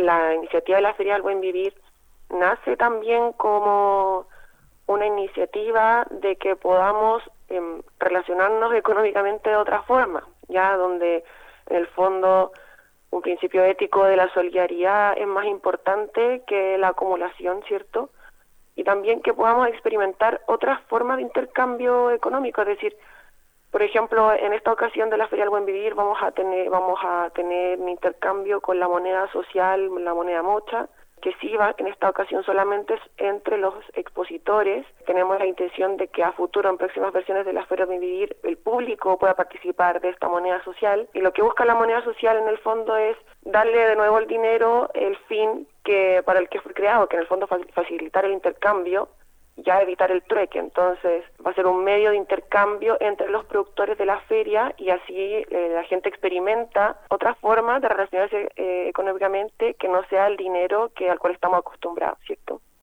la iniciativa de la Feria del Buen Vivir nace también como una iniciativa de que podamos relacionarnos económicamente de otra forma, ya donde en el fondo un principio ético de la solidaridad es más importante que la acumulación, ¿cierto? Y también que podamos experimentar otras formas de intercambio económico, es decir, por ejemplo, en esta ocasión de la Feria del Buen Vivir vamos a tener un intercambio con la moneda social, la moneda mocha, que sí va en esta ocasión solamente es entre los expositores. Tenemos la intención de que a futuro, en próximas versiones de la Feria del Buen Vivir, el público pueda participar de esta moneda social. Y lo que busca la moneda social en el fondo es darle de nuevo el dinero, el fin que para el que fue creado, que en el fondo facilitar el intercambio, ya evitar el trueque. Entonces va a ser un medio de intercambio entre los productores de la feria y así la gente experimenta otras formas de relacionarse económicamente que no sea el dinero al cual estamos acostumbrados, ¿cierto?